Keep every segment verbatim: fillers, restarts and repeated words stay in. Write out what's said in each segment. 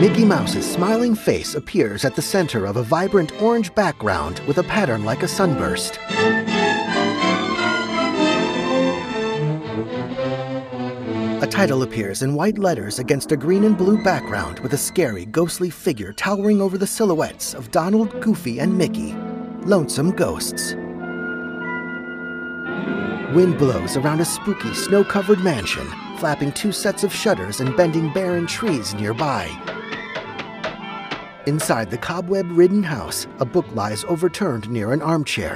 Mickey Mouse's smiling face appears at the center of a vibrant orange background with a pattern like a sunburst. A title appears in white letters against a green and blue background with a scary, ghostly figure towering over the silhouettes of Donald, Goofy, and Mickey. Lonesome Ghosts. Wind blows around a spooky, snow-covered mansion, flapping two sets of shutters and bending barren trees nearby. Inside the cobweb-ridden house, a book lies overturned near an armchair.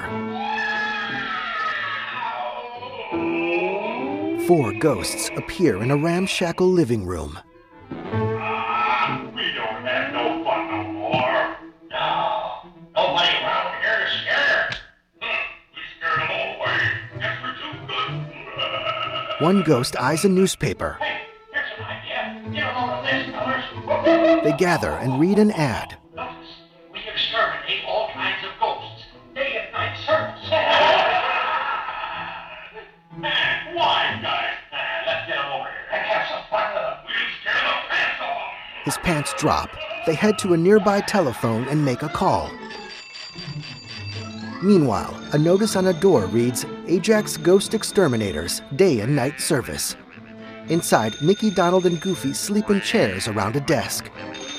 Four ghosts appear in a ramshackle living room. Ah, we don't have no fun no more. No, nobody around here to scare. Hmm, we scared them all away. Guess we're too good. One ghost eyes a newspaper. Hey, here's an idea. Get a load of this, fellas. They gather and read an ad. Notice, we exterminate all kinds of ghosts. Day and night service. Man, why, guys? Man, let's get them over here and have some fun with them. We'll scare the pants off them. His pants drop. They head to a nearby telephone and make a call. Meanwhile, a notice on a door reads, Ajax Ghost Exterminators, Day and Night Service. Inside, Mickey, Donald, and Goofy sleep in chairs around a desk.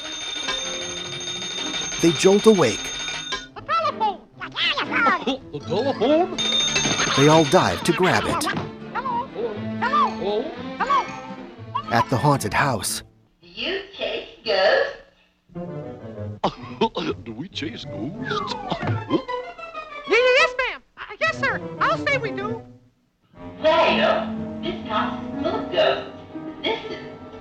They jolt awake. The telephone! The telephone! The telephone? They all dive to grab it. Hello? Hello? Hello? At the haunted house, You chase ghosts? Do we chase ghosts? Yeah, yeah, yes, ma'am. Uh, yes, sir. I'll say we do. Well, this house is full of ghosts. This is...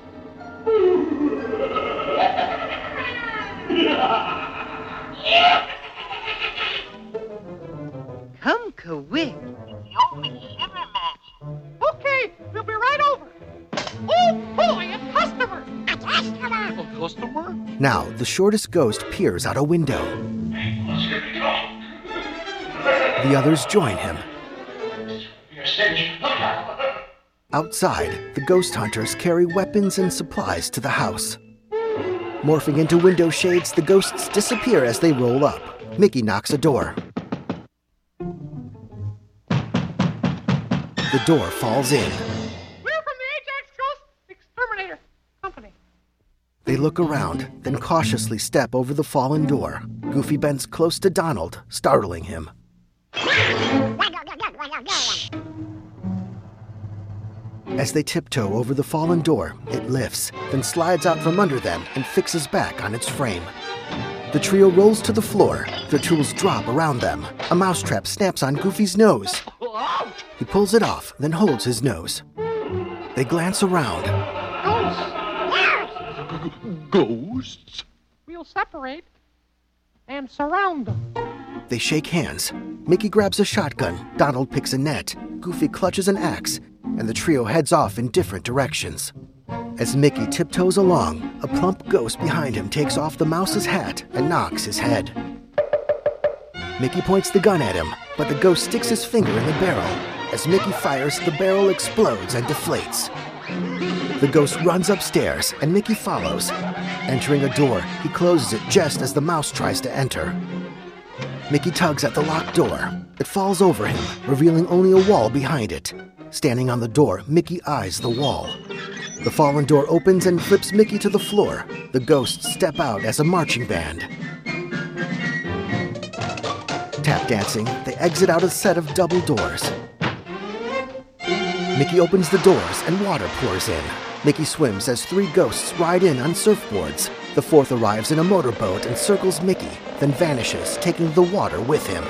Come quick. It's the only shiver match. Okay, we'll be right over. Oh, boy, a customer! A customer! A customer? now the shortest ghost peers out a window. Hey, let's get it going. The others join him. You're stingy. Look out. Outside, the ghost hunters carry weapons and supplies to the house. Morphing into window shades, the ghosts disappear as they roll up. Mickey knocks a door. The door falls in. We're from the Ajax Ghost Exterminator Company. They look around, then cautiously step over the fallen door. Goofy bends close to Donald, startling him. As they tiptoe over the fallen door, it lifts, then slides out from under them and fixes back on its frame. The trio rolls to the floor. Their tools drop around them. A mousetrap snaps on Goofy's nose. He pulls it off, then holds his nose. They glance around. Ghosts! Ghosts? We'll separate and surround them. They shake hands. Mickey grabs a shotgun, Donald picks a net, Goofy clutches an axe, and the trio heads off in different directions. As Mickey tiptoes along, a plump ghost behind him takes off the mouse's hat and knocks his head. Mickey points the gun at him, but the ghost sticks his finger in the barrel. As Mickey fires, the barrel explodes and deflates. The ghost runs upstairs, and Mickey follows. Entering a door, he closes it just as the mouse tries to enter. Mickey tugs at the locked door. It falls over him, revealing only a wall behind it. Standing on the door, Mickey eyes the wall. The fallen door opens and flips Mickey to the floor. The ghosts step out as a marching band. Tap dancing, they exit out a set of double doors. Mickey opens the doors and water pours in. Mickey swims as three ghosts ride in on surfboards. The fourth arrives in a motorboat and circles Mickey, then vanishes, taking the water with him.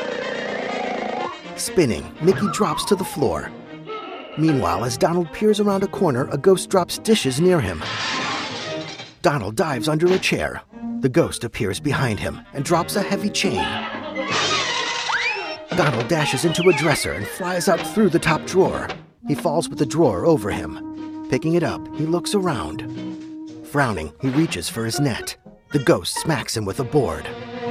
Spinning, Mickey drops to the floor. Meanwhile, as Donald peers around a corner, a ghost drops dishes near him. Donald dives under a chair. The ghost appears behind him and drops a heavy chain. Donald dashes into a dresser and flies out through the top drawer. He falls with the drawer over him. Picking it up, he looks around. Frowning, he reaches for his net. The ghost smacks him with a board.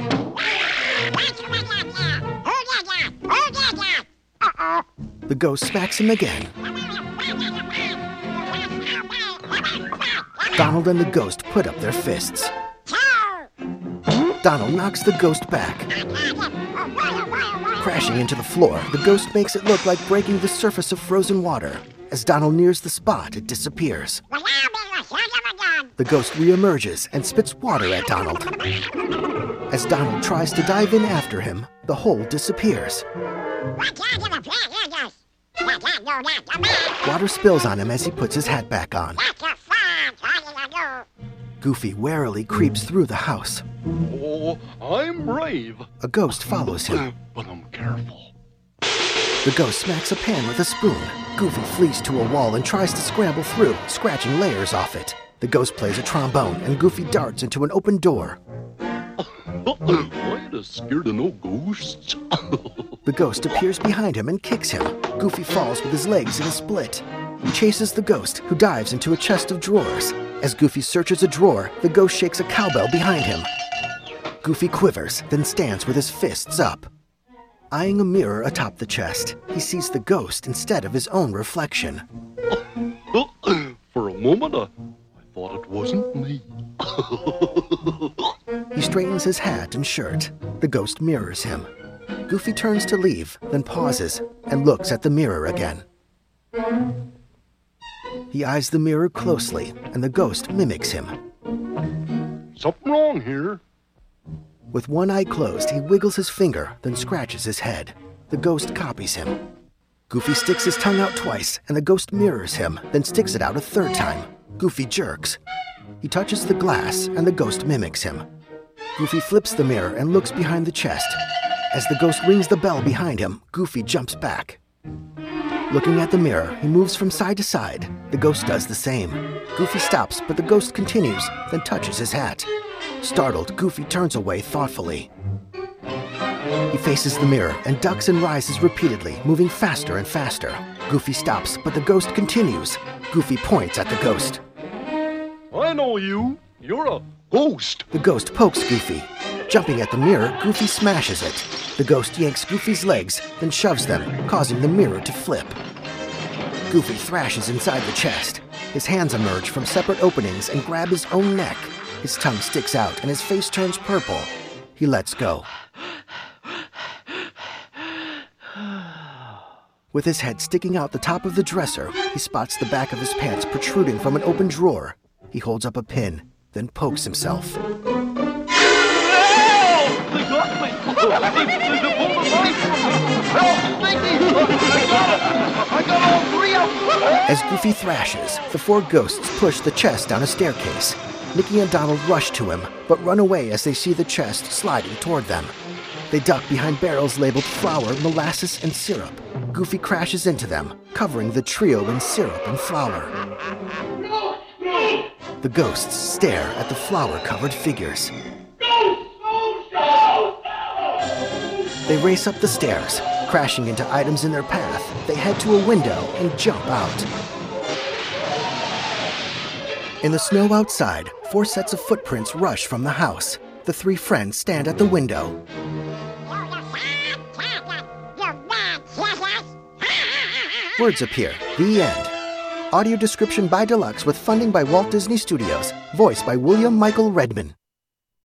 The ghost smacks him again. Donald and the ghost put up their fists. Donald knocks the ghost back. Crashing into the floor, the ghost makes it look like breaking the surface of frozen water. As Donald nears the spot, it disappears. The ghost reemerges and spits water at Donald. As Donald tries to dive in after him, the hole disappears. Water spills on him as he puts his hat back on. Goofy warily creeps through the house. Oh, I'm brave. A ghost follows him. But I'm careful. The ghost smacks a pan with a spoon. Goofy flees to a wall and tries to scramble through, scratching layers off it. The ghost plays a trombone, and Goofy darts into an open door. I ain't scared of no ghosts. The ghost appears behind him and kicks him. Goofy falls with his legs in a split. He chases the ghost, who dives into a chest of drawers. As Goofy searches a drawer, the ghost shakes a cowbell behind him. Goofy quivers, then stands with his fists up. Eyeing a mirror atop the chest, he sees the ghost instead of his own reflection. For a moment, I, I thought it wasn't me. He straightens his hat and shirt. The ghost mirrors him. Goofy turns to leave, then pauses and looks at the mirror again. He eyes the mirror closely, and the ghost mimics him. Something wrong here. With one eye closed, he wiggles his finger, then scratches his head. The ghost copies him. Goofy sticks his tongue out twice, and the ghost mirrors him, then sticks it out a third time. Goofy jerks. He touches the glass, and the ghost mimics him. Goofy flips the mirror and looks behind the chest. As the ghost rings the bell behind him, Goofy jumps back. Looking at the mirror, he moves from side to side. The ghost does the same. Goofy stops, but the ghost continues, then touches his hat. Startled, Goofy turns away thoughtfully. He faces the mirror and ducks and rises repeatedly, moving faster and faster. Goofy stops, but the ghost continues. Goofy points at the ghost. I know you. You're a ghost. The ghost pokes Goofy. Jumping at the mirror, Goofy smashes it. The ghost yanks Goofy's legs, then shoves them, causing the mirror to flip. Goofy thrashes inside the chest. His hands emerge from separate openings and grab his own neck. His tongue sticks out and his face turns purple. He lets go. With his head sticking out the top of the dresser, he spots the back of his pants protruding from an open drawer. He holds up a pin, then pokes himself. As Goofy thrashes, the four ghosts push the chest down a staircase. Mickey and Donald rush to him, but run away as they see the chest sliding toward them. They duck behind barrels labeled flour, molasses, and syrup. Goofy crashes into them, covering the trio in syrup and flour. The ghosts stare at the flour-covered figures. They race up the stairs. Crashing into items in their path, they head to a window and jump out. In the snow outside, four sets of footprints rush from the house. The three friends stand at the window. Words appear. The end. Audio description by Deluxe with funding by Walt Disney Studios. Voiced by William Michael Redman.